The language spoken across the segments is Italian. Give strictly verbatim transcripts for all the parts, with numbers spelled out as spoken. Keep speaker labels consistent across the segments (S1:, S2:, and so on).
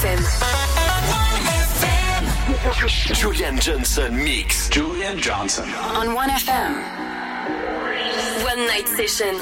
S1: F M.
S2: Julian Johnson mix.
S3: Julian Johnson
S1: on one F M. One night session.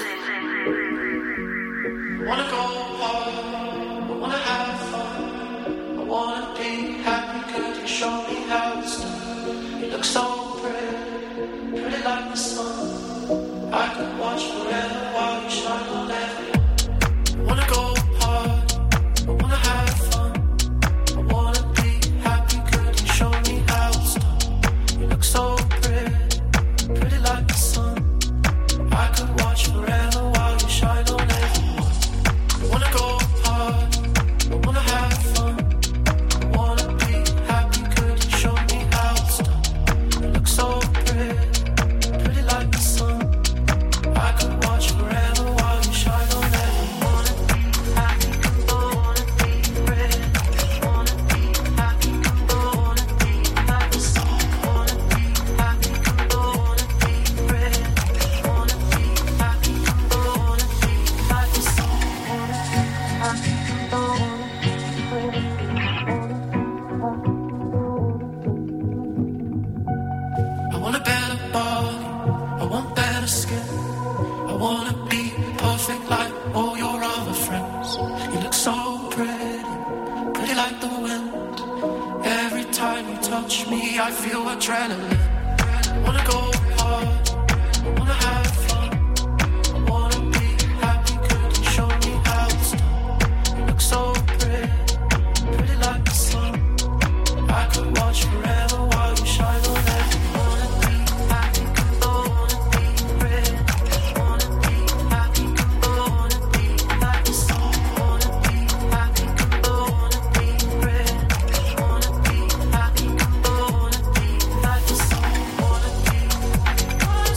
S4: Wanna go hard, I wanna have fun, I wanna be happy, could you show me how it's done? You look so pretty, pretty like the sun. I could watch forever while you shine on everyone. Wanna go hard, I wanna have fun, I wanna be happy, could you show me how it's done? You look so pretty, pretty like the sun. I could watch forever while you shine on everyone. Wanna go hard, I wanna have fun, I wanna be happy, could you show me how it's done? You look so pretty, pretty like the sun. I could watch forever while you shine on everyone. Wanna be happy, I wanna be pretty, wanna be happy, I wanna be like the sun. Wanna be happy, I wanna be pretty, wanna be happy, I wanna be like the sun. I want a better body, I want better skin, I wanna be perfect like all your other friends. You look so pretty, pretty like the wind. Every time you touch me I feel adrenaline. I wanna go hard, I wanna have fun, I wanna be happy, could you show me how it's done? You look so pretty, pretty like the sun. I could watch forever while you shine on everyone. Wanna be happy, I wanna be pretty, wanna be happy, I wanna be like the sun. Wanna be happy, I wanna be pretty, wanna be happy, I wanna be like the sun. Wanna be, wanna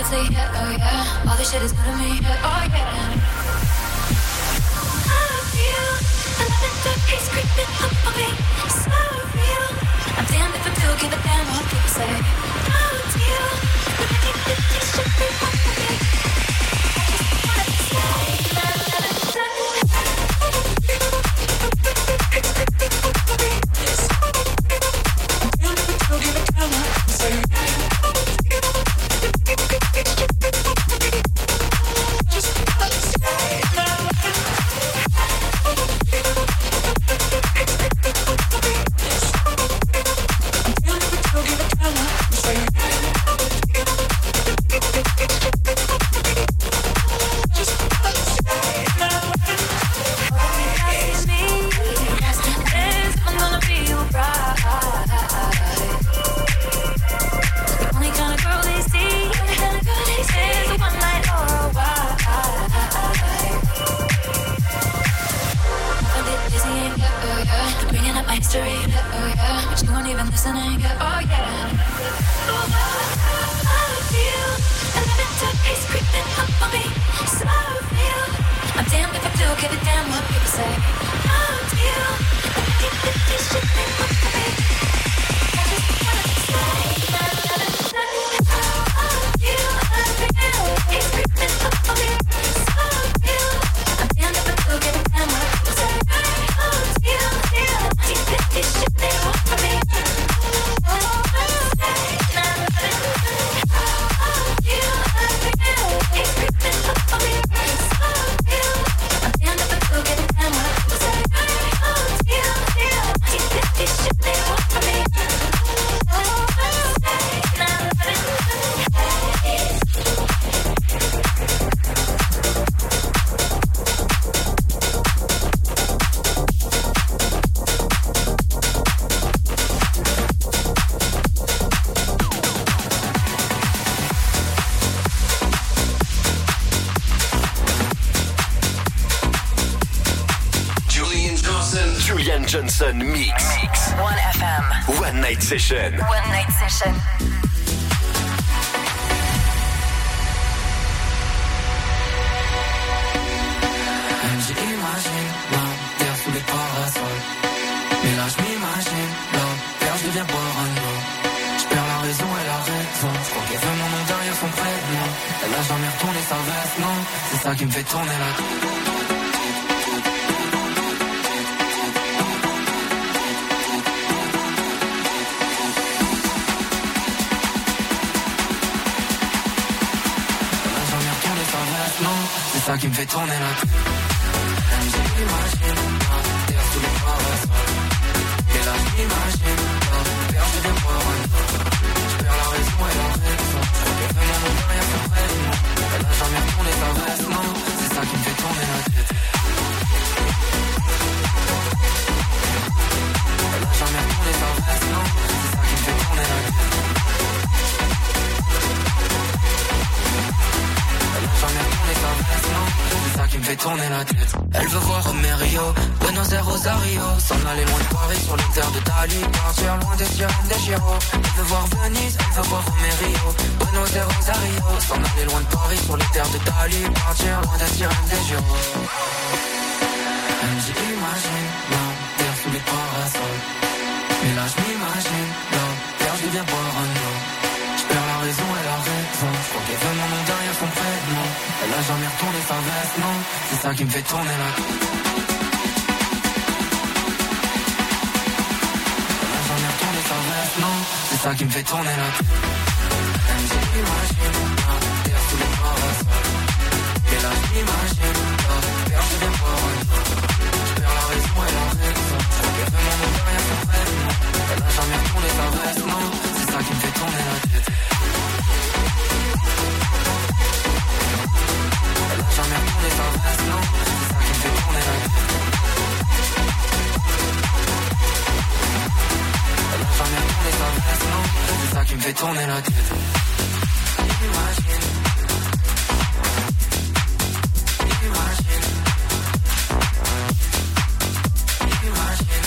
S3: say yeah, oh yeah. All this shit is new to me, yeah, oh yeah. I feel another case creeping up on me, so real. I'm damned if I do, give a damn what people say. No deal, but I think that this shit they want from me. I just wanna say, la la la la.
S2: Johnson Mix. Mix.
S1: One F M.
S2: One Night Session.
S1: One Night Session.
S5: J'imagine l'enterre sous les parasols. Mais là je m'imagine l'enterre, je deviens boire un eau. Je perds la raison et la raison. Je crois qu'elle veut mon nom derrière son prénom. Elle a jamais retourné sa veste, non. C'est ça qui me fait tourner la tête. C'est ça qui me fait tourner la tête. Même j'imagine l'enterre sous les parasols. Et là j'imagine l'enterre, je viens boire un eau. Je perds la raison et la raison. Je crois qu'elle fait mon nom derrière son prénom. Elle a jamais retourné sa veste, non. C'est ça qui me fait tourner la tête. Elle a jamais retourné sa veste, non. C'est ça qui me fait tourner la tête. Jamais retourné sa veste, non. C'est ça qui me fait tourner la tête. Elle veut voir Romerio, Buenos Aires, Rosario. S'en aller loin de Paris sur les terres de Dali. Partir loin des sirènes des Giro. Elle veut voir Venise, elle veut voir Romerio, Buenos Aires, Rosario. S'en aller loin de Paris sur les terres de Dali. Partir loin des sirènes des Giro. Même j'imagine l'enterre sous les parasols. Mais là je m'imagine l'enterre, je deviens boire un eau. La raison et la raison. Je crois qu'elle veut mon nom derrière son prénom. Elle a jamais retourné sa veste, non. C'est ça qui me fait tourner la tête. Elle a jamais retourné sa veste, non. C'est ça qui me fait tourner la tête. Même j'imagine l'enterre sous les parasols. Et là j'imagine l'enterre, je viens boire un eau. Je perds la raison et la raison. Je crois qu'elle veut mon nom derrière son prénom. Elle a jamais retourné sa veste, non. C'est ça qui me fait tourner la tête. Elle a jamais retourné sa veste, non. C'est ça qui me fait tourner la tête. Elle a jamais retourné sa veste, non. C'est ça qui me fait tourner la tête. Imagine. Imagine. Imagine.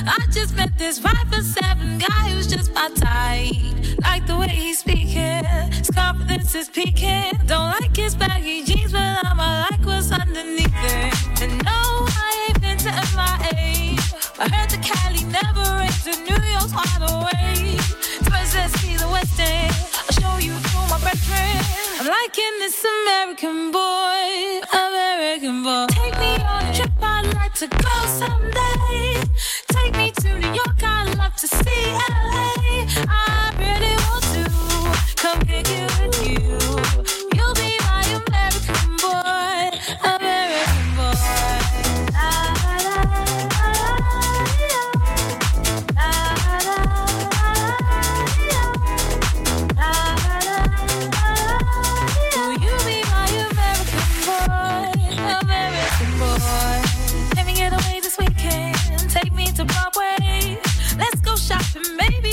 S3: I just met this five for seven guy who's just my type. Like the way he's speaking, his confidence is peaking. Don't like his baggy jeans, but I'ma like what's underneath it. And no, I ain't been to M I A. I heard the Cali never rains, and New York's wide awake. First, let's see the West End. I'll show you through my brethren. I'm liking this American boy, American boy. Take me on a trip, I'd like to go someday. Take me to New York, I'd love to see L A. I really want to come kick it with you. You'll be my American boy, American boy. La, la, la, la, la, la, la, la. Will you be my American boy, American boy? Let me get away this weekend. Take me to Broadway. Let's go shopping, maybe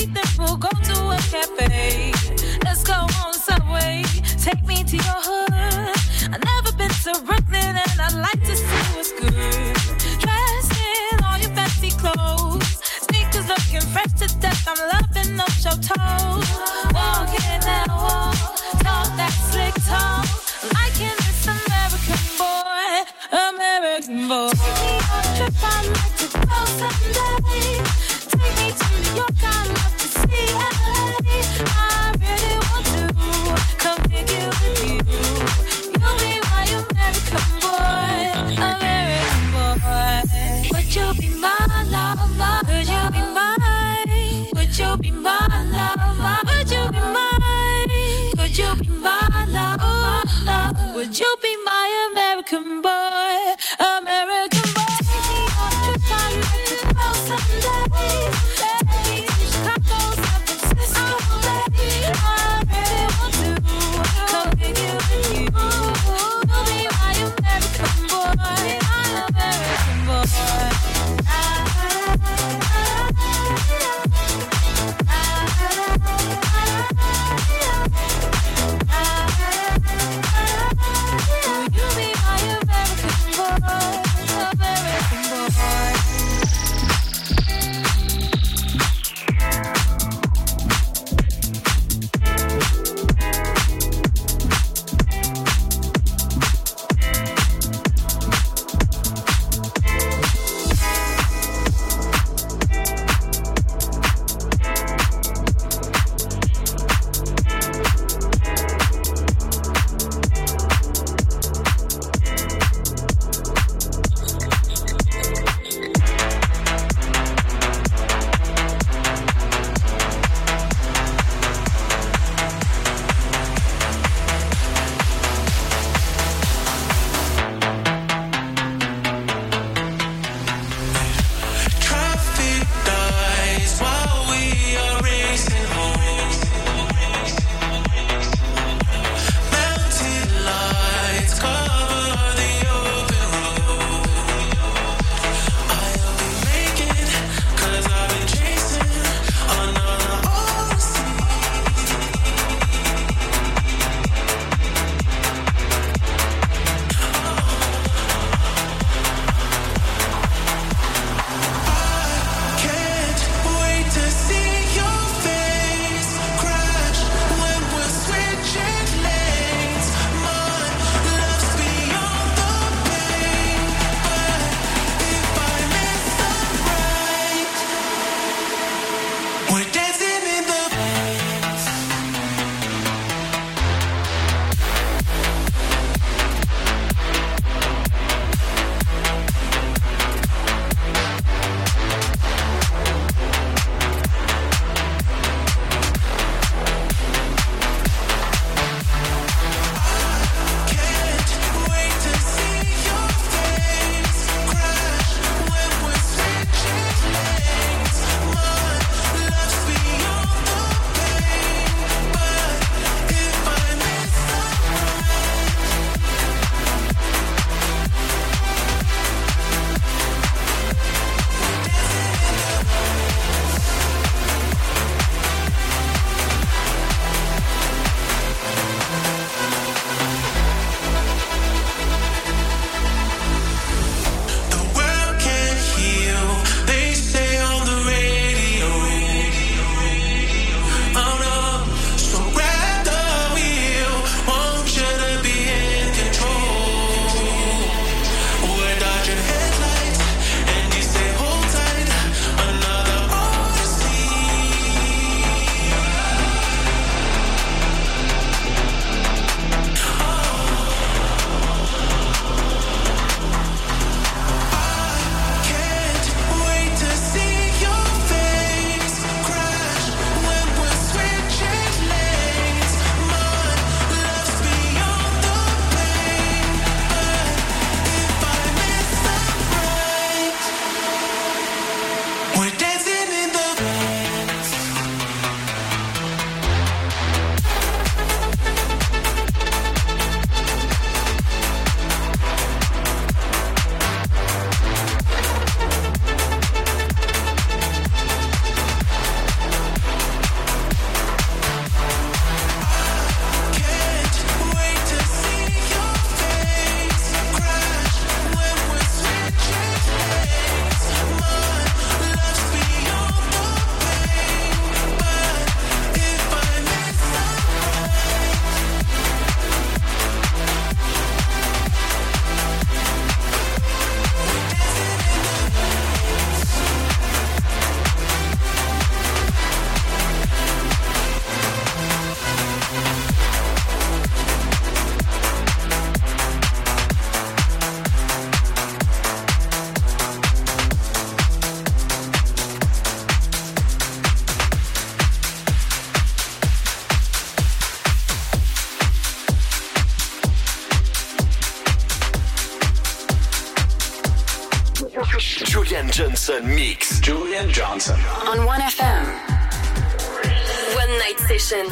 S2: Johnson Mix.
S6: Julian Johnson.
S1: On one F M. One Night Session.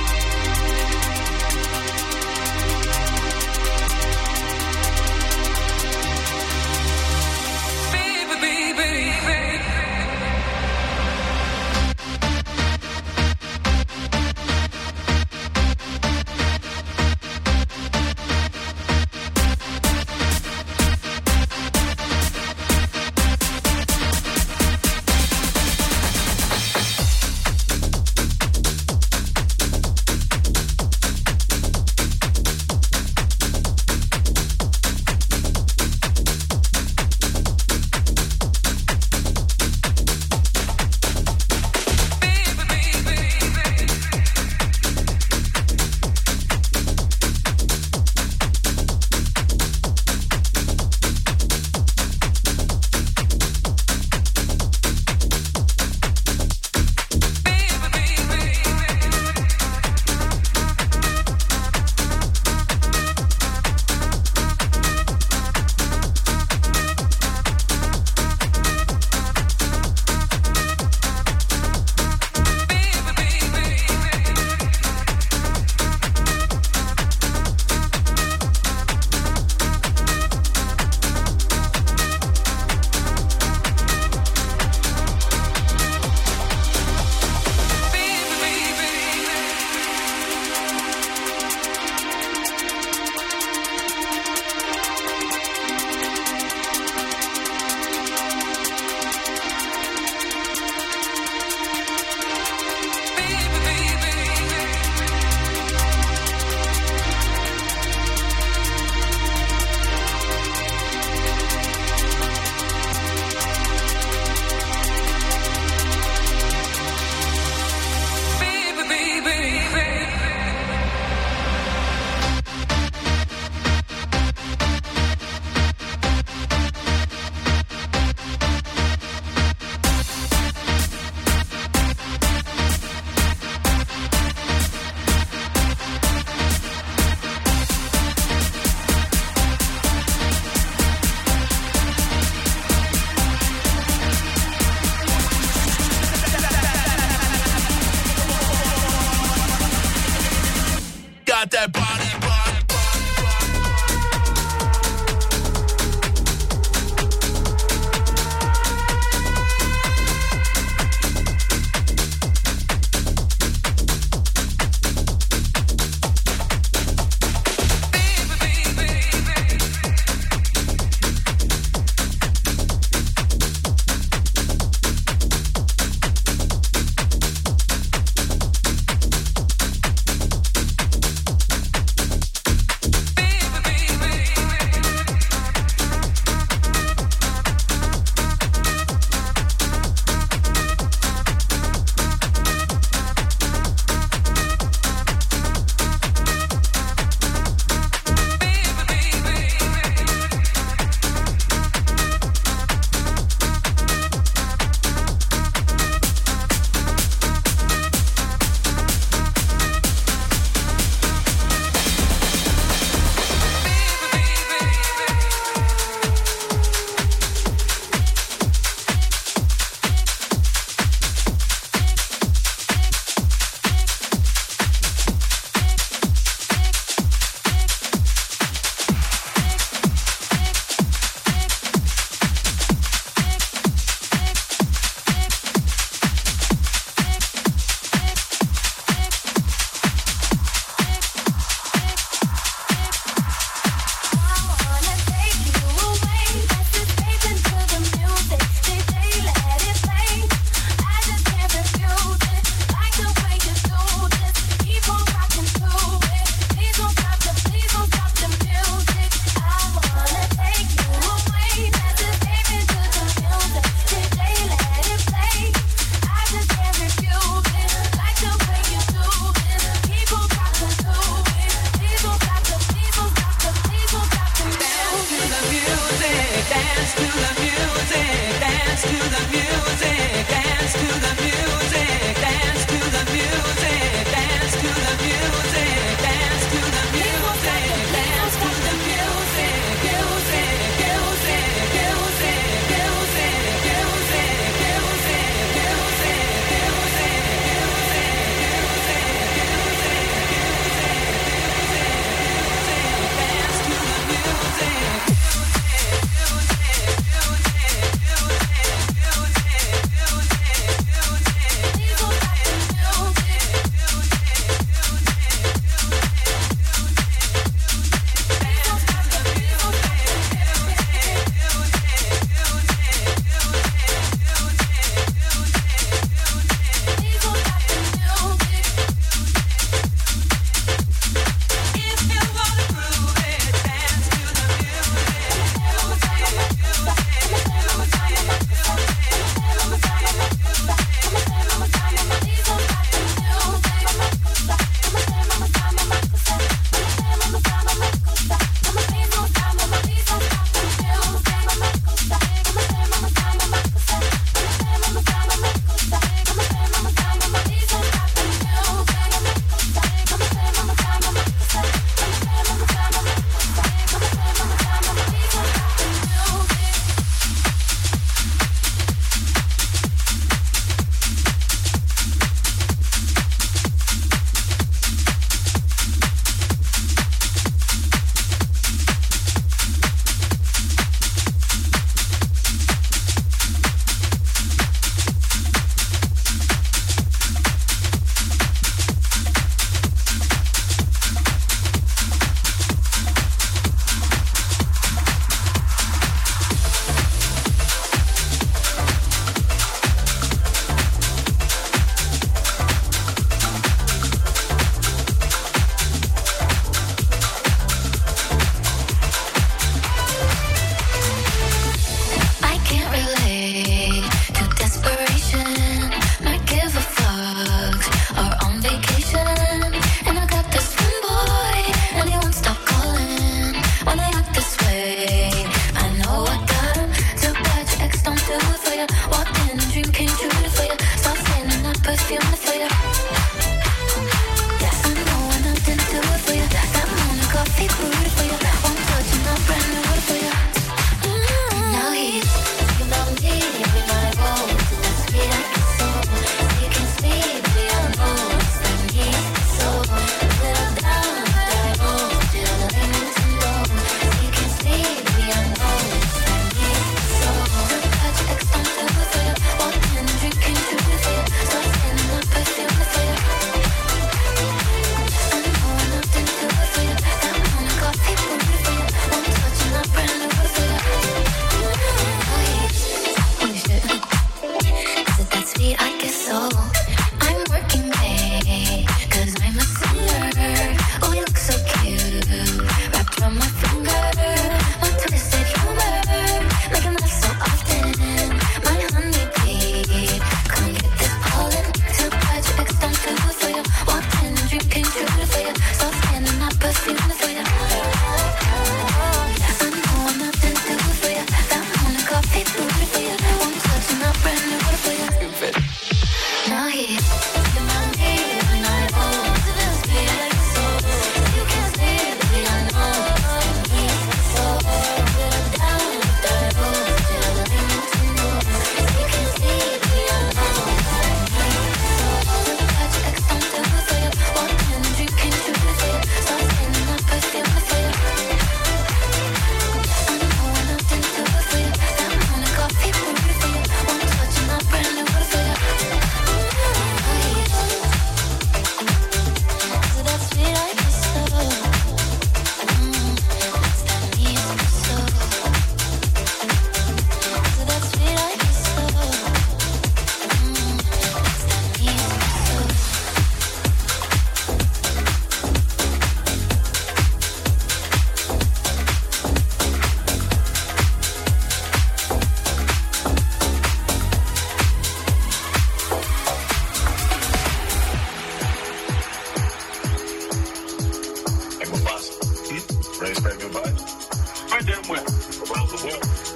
S3: We'll be right back.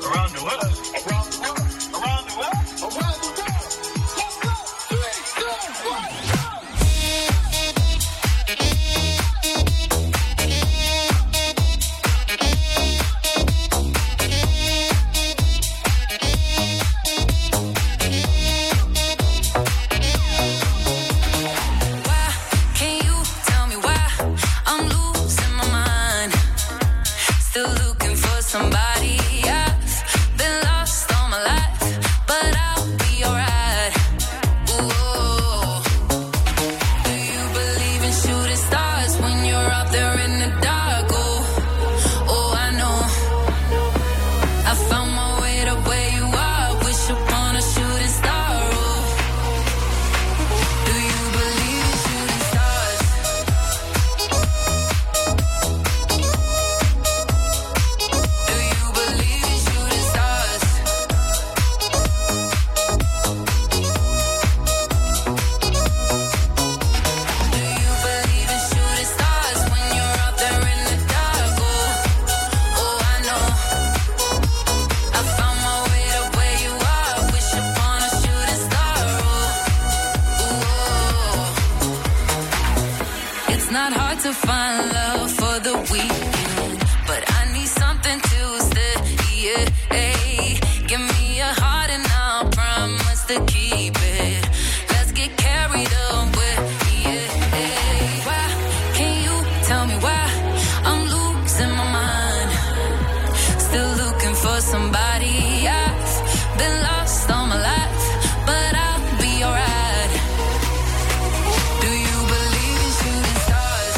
S6: Around the world. Around the world. Around the world. Around the world. Let's go. Three, two, one,
S3: somebody. I've been lost all my life, but I'll be alright. Ooh. Do you believe in shooting stars when you're out there in the dark? Oh, oh, I know. I found my way to where you are. Wish upon a shooting star. Oh, do you believe in shooting stars? To find love for the weekend, but I need something to stay. Yeah, hey. Give me a heart and I'll promise to keep it. Let's get carried away. Yeah, hey. Why can you tell me why I'm losing my mind? Still looking for somebody. I've been lost all my life, but I'll be alright. Do you believe in shooting stars?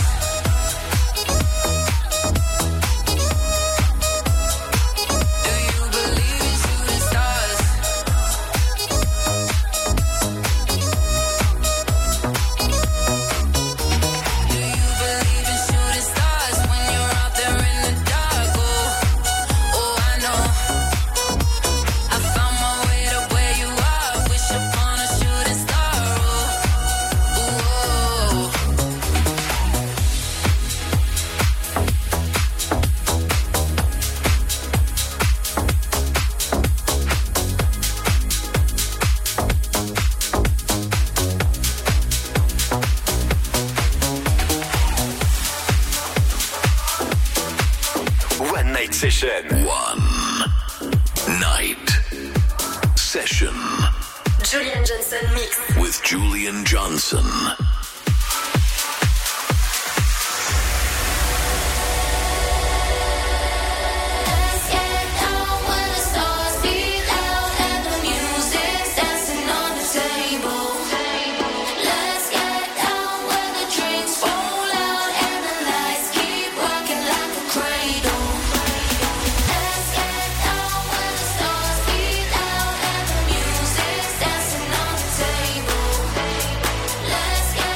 S2: Session. One night session.
S1: Julian Johnson mix
S2: with Julian Johnson.
S3: Let's get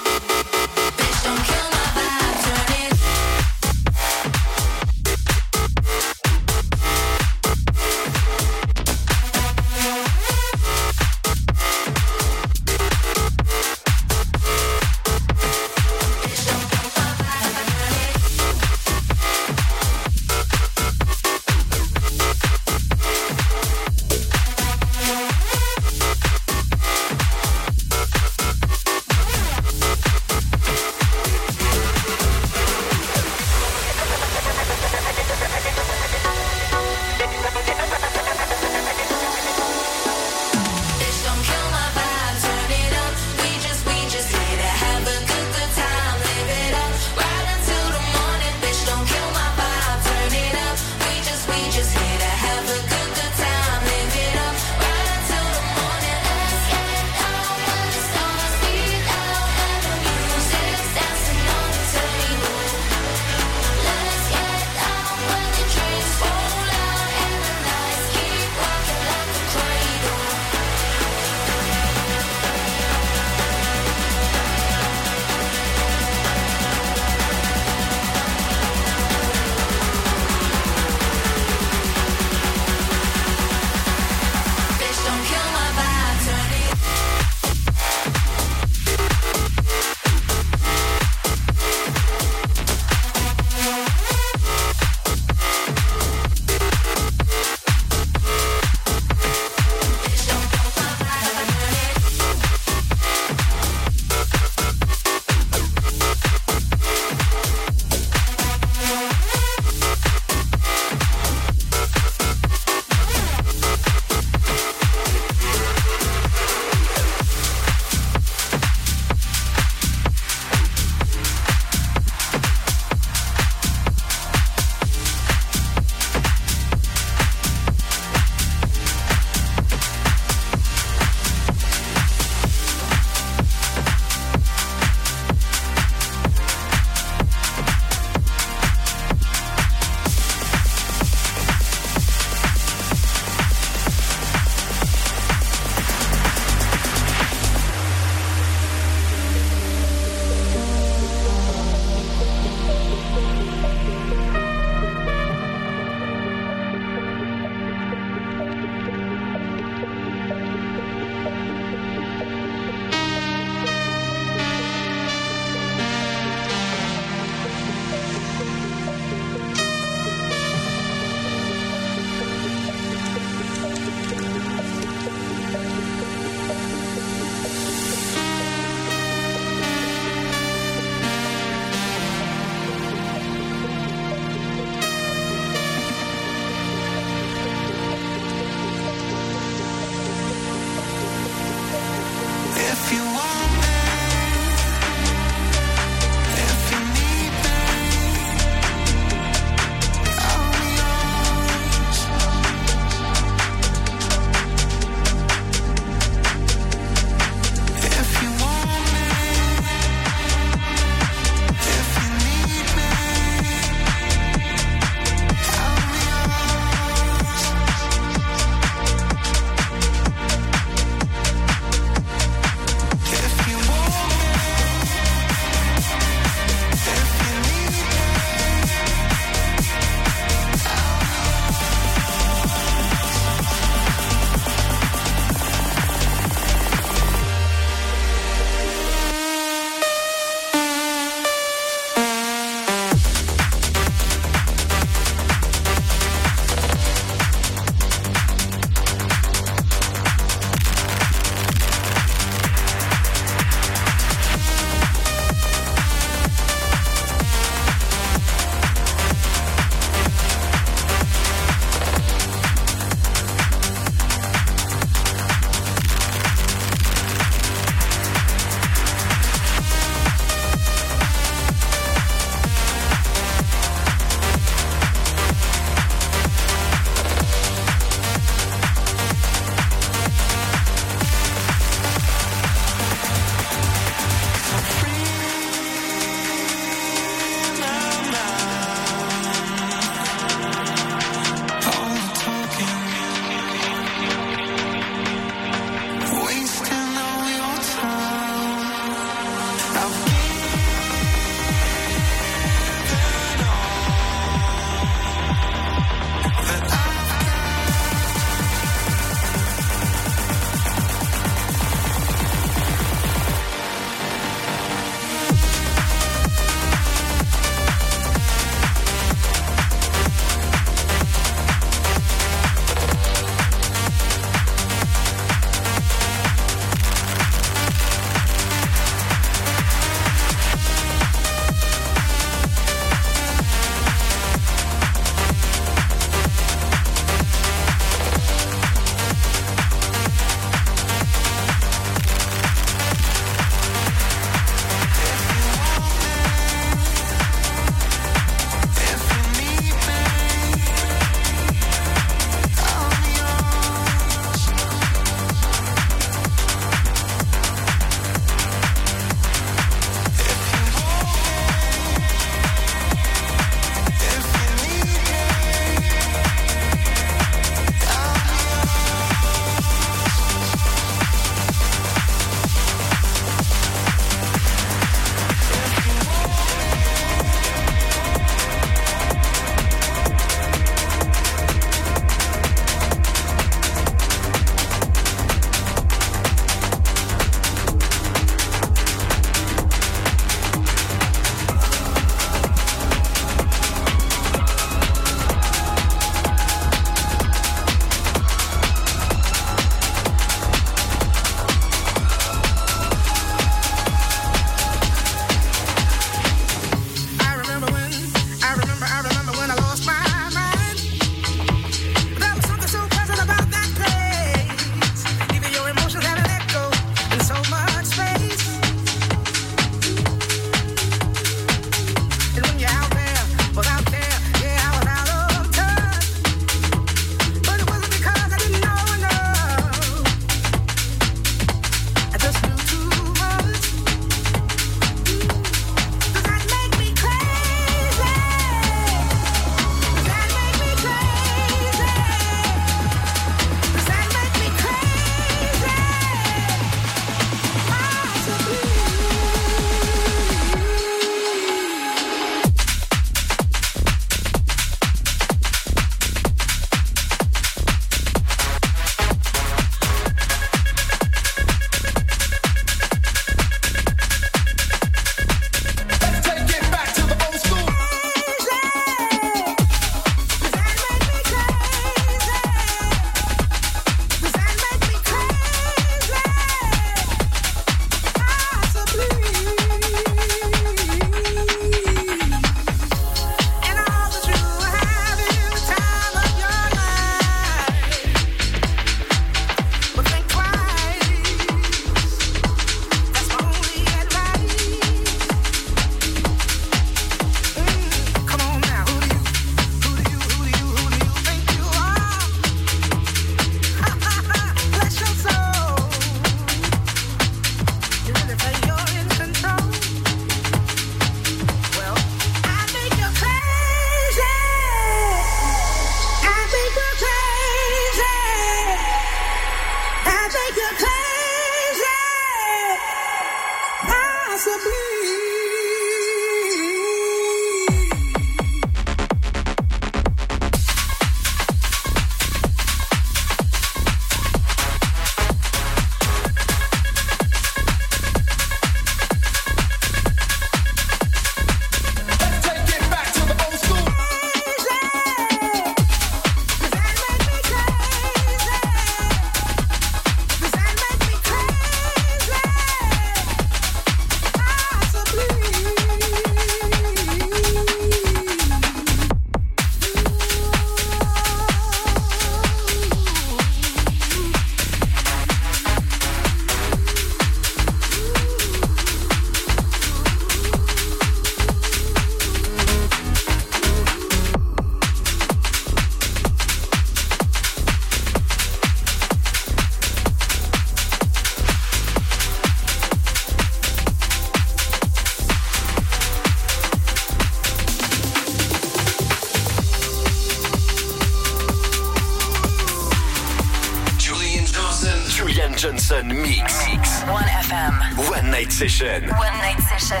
S2: Johnson Mix.
S1: one F M.
S2: One Night Session.
S1: One Night Session.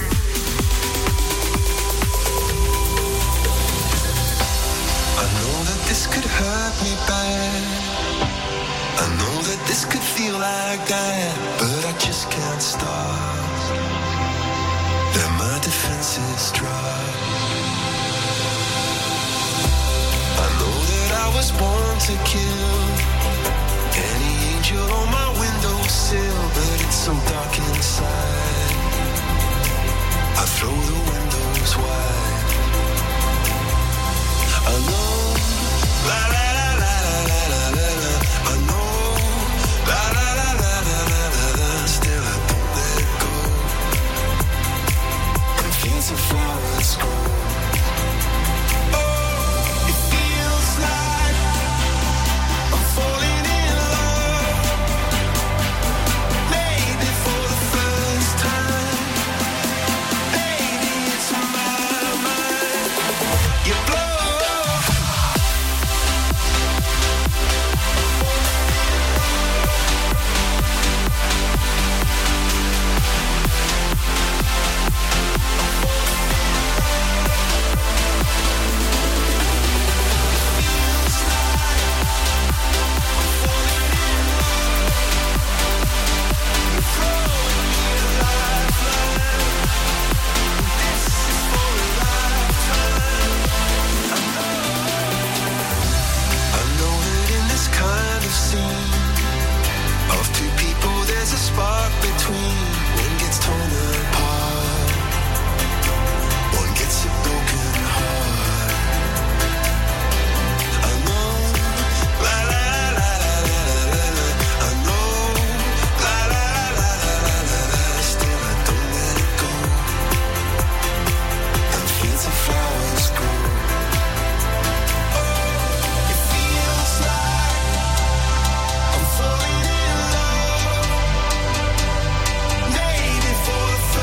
S7: I know that this could hurt me bad. I know that this could feel like that, but I just can't stop. Let my defenses drop. I know that I was born to kill. Any angel on my windowsill, but it's so dark inside. I throw the windows wide. I know, la la la la la la la la. I know, la la la la la la la la. Still I don't let go. And fields of flowers grow. Oh, it feels like I'm falling in love. Maybe for the first time. Maybe it's my mind. You blow. Of two people, there's a spark between. One gets torn apart, one gets a broken heart. I know, la la la la la la la. I know, la la la la la la la. Still I don't let it go. And fields of flowers grow. Oh, it feels like I'm falling in love. Maybe for the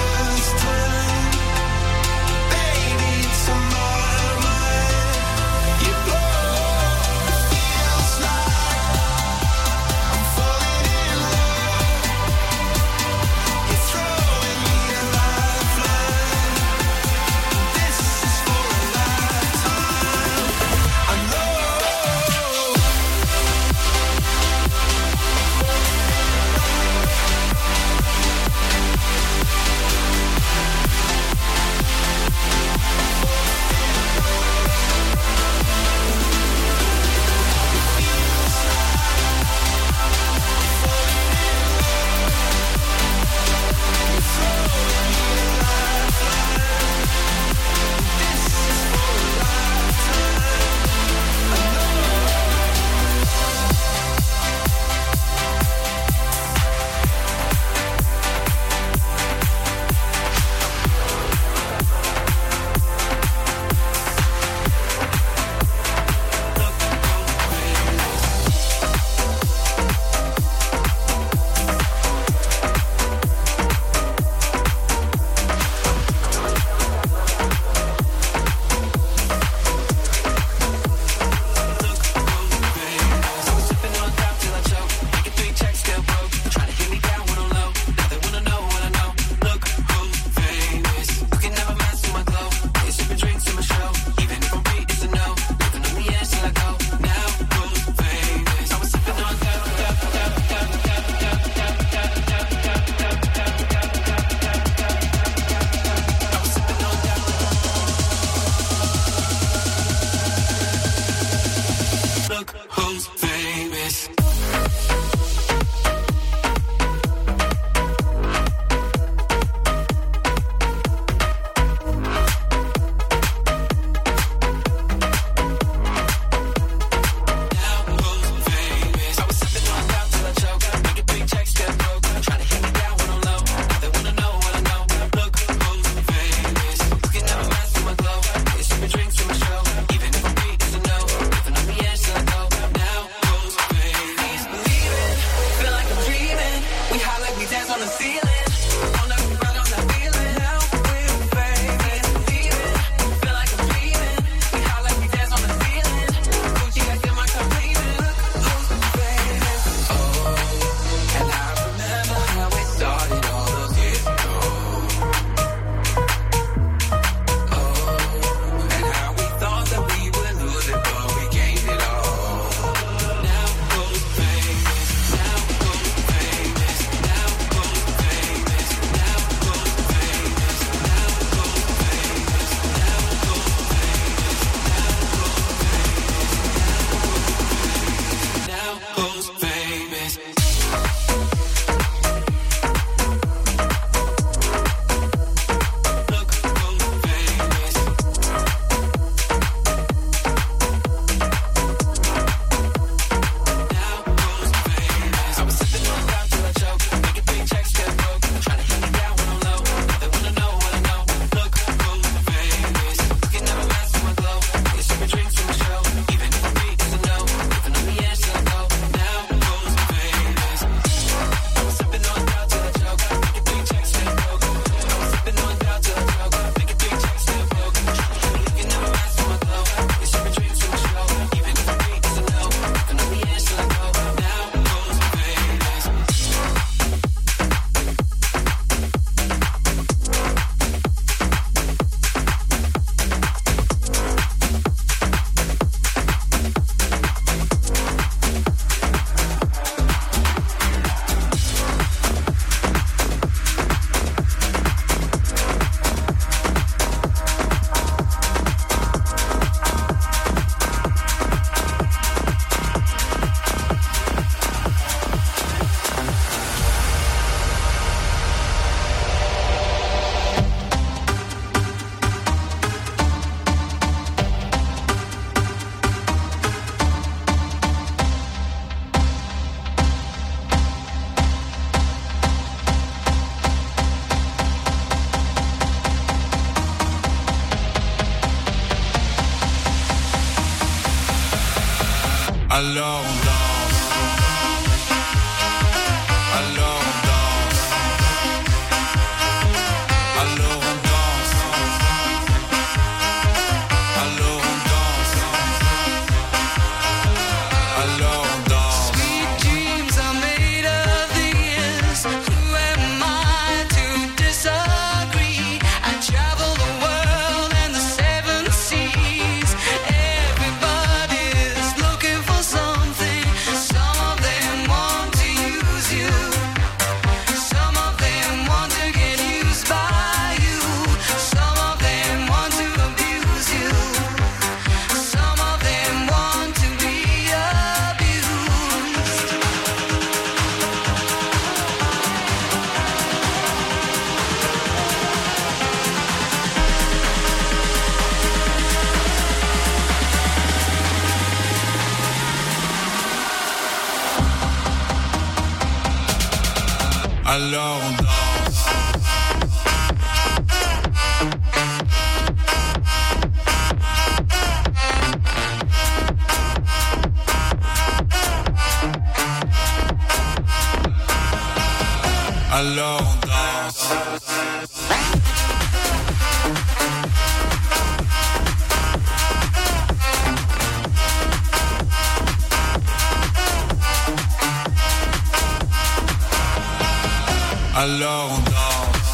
S8: Alors on danse. Alors on danse. Alors on danse. Alors on danse. Alors on danse.
S5: Sweet dreams are made of this. Who am I to disagree? I travel the world and the seven seas. Everybody's looking for something. Some of them want to use you. Some of them want to get used by you. Some of them want to abuse you. Some of them want to be abused.
S8: Alors on danse. Alors on danse. Alors on danse.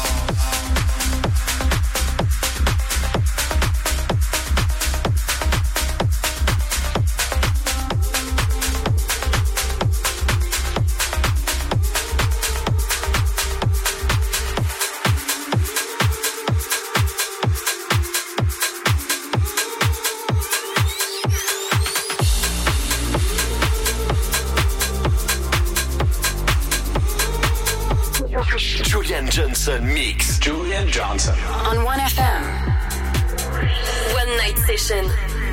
S2: Julian Johnson mix.
S9: Julian Johnson.
S1: On one F M. One night session.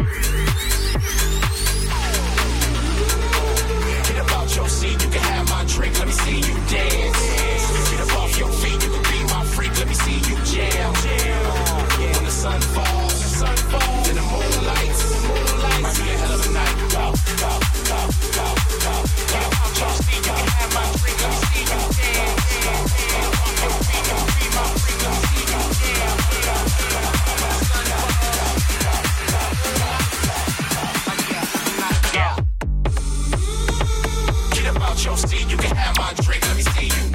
S6: Get up out your seat, you can have my drink, let me see you dance. Get up off your feet, you can be my freak, let me see you jam. When the sun falls, the sun falls, in the moonlight, might be a hell of a night. Go, go, go, go, go. Get up out your seat, you can have my drink, let me see you dance. Get up off your feet, you can be my freak, let me see you jam. Get up out your seat, you can have my drink, let me see you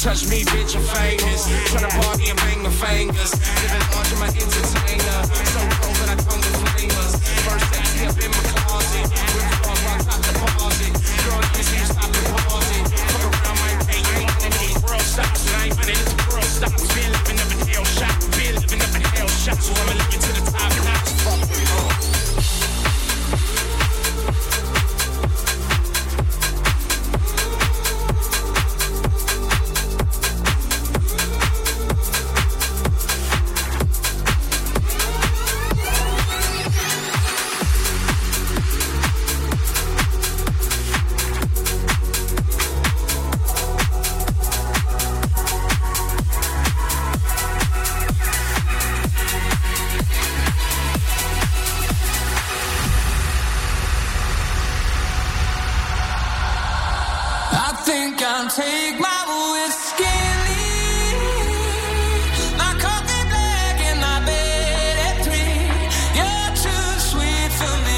S6: touch me, bitch, I'm famous. Tryna party and bang my fingers. Living large, I'm an entertainer. So cold that I come with flavors. First day step in my closet. Whip off on top the closet. Girl, you see you stop the closet. Fuck around my pay, you ain't in it. World stops, and I ain't been in it. The world stops. Been living up in hell shot. Been living up in hell shot. So I'ma live it to the top notch. Fuck with it all.
S5: Take my whiskey and leave. My coffee black in my bed at three. You're too sweet for me.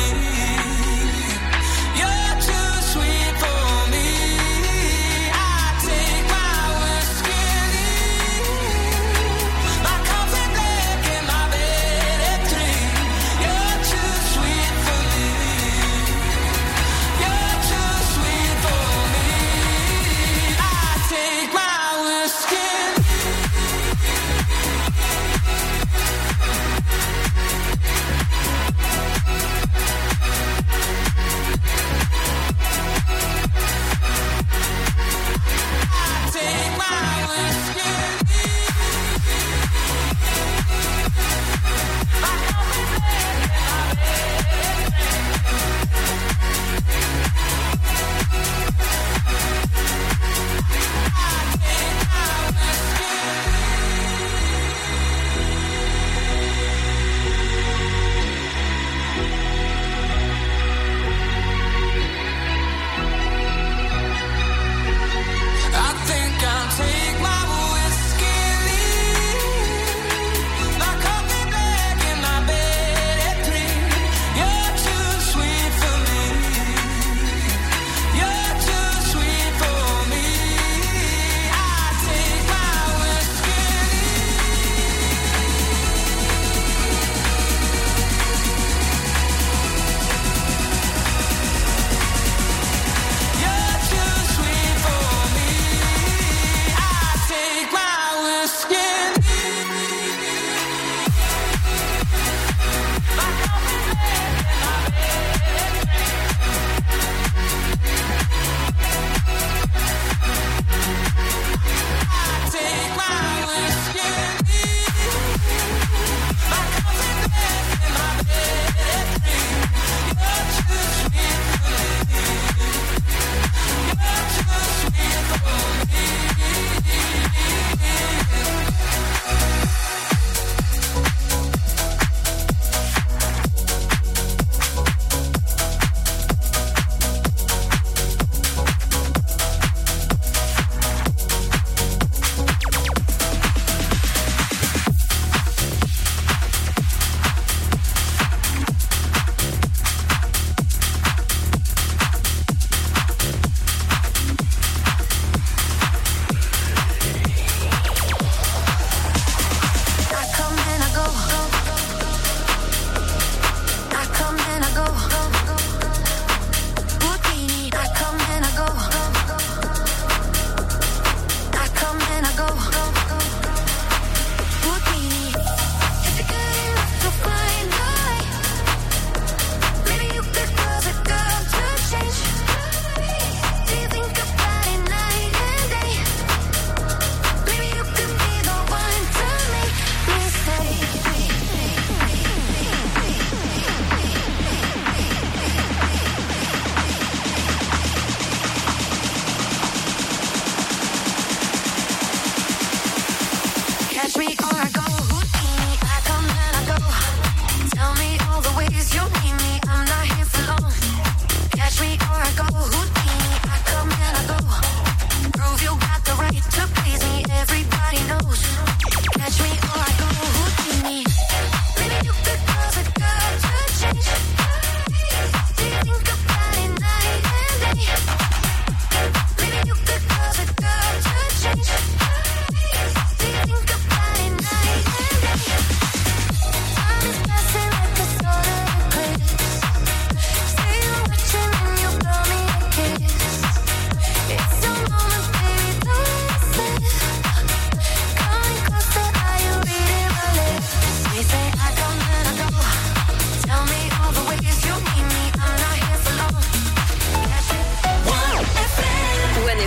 S5: You're too sweet for me. I take my whiskey and leave. My coffee black in my bed at three. You're too sweet for me. You're too sweet for me. Take my whiskey.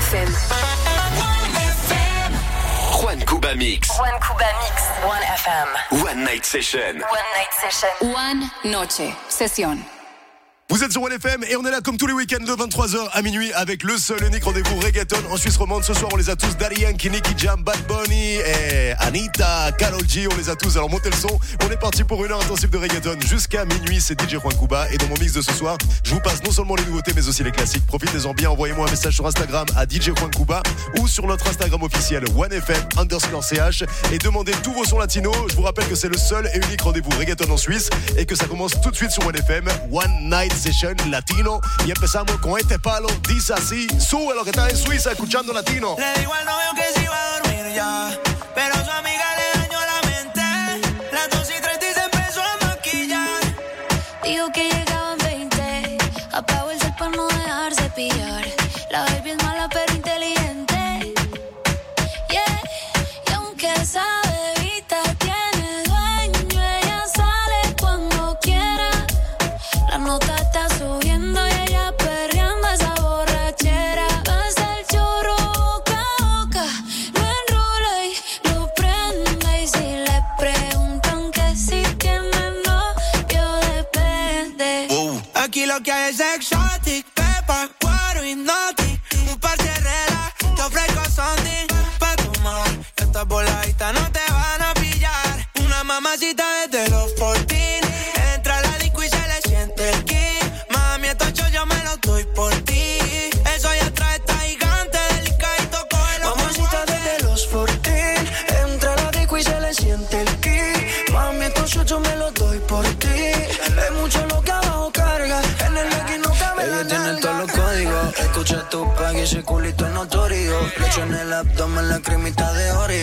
S1: F M.
S2: Juan Cuba Mix.
S1: Juan Cuba Mix. One F M.
S2: One Night Session.
S1: One Night Session.
S9: One Noche. Sesión.
S10: Vous êtes sur One F M et on est là comme tous les week-ends de vingt-trois heures à minuit avec le seul unique rendez-vous reggaeton en Suisse romande. Ce soir on les a tous, Daddy Yankee, Nicky Jam, Bad Bunny et Anita, Karol G, on les a tous. Alors montez le son, on est parti pour une heure intensive de reggaeton jusqu'à minuit. C'est D J Juan Cuba et dans mon mix de ce soir je vous passe non seulement les nouveautés mais aussi les classiques. Profitez-en bien, envoyez-moi un message sur Instagram à D J Juan Cuba ou sur notre Instagram officiel OneFM underscore CH et demandez tous vos sons latinos. Je vous rappelle que c'est le seul et unique rendez-vous reggaeton en Suisse et que ça commence tout de suite sur One F M. One Night Session Latino y empezamos con este palo, dice así, sube lo que está en Suiza escuchando latino.
S11: Le digo al novio que se iba a dormir ya, pero su amiga le dañó la mente. Las dos y treinta y se empezó a maquillar.
S3: Dijo que llegaba en veinte, apagó el cel para no dejarse pillar. La baby es mala pero inteligente, yeah. Y aunque esa bebita tiene dueño, ella sale cuando quiera. La nota está subiendo y ella perreando esa borrachera. Pasa el churro boca a boca, lo enrola y lo prende. Y si le preguntan que si tiene novio depende.
S11: Uh. Aquí lo que hay es exotic, pepa, guaro y naughty. Un par de reglas, te ofrezco something pa' tomar. Estas voladitas no te van a pillar. Una mamacita desde los fourteen. Entra a la disco y se le siente el kick. Mami, estos yo me los doy por ti. Eso ya trae esta gigante delicadito, cógelo.
S12: Mamacita desde los fourteen. Entra a la disco y se le siente el kick. Mami, estos yo me los doy por ti. Es mucho lo que abajo carga. En el legging no cabe la nalga. Ella tiene todos los códigos. Escucha tu pack y ese culito es notorio. Le echo en el abdomen la cremita de Oreo.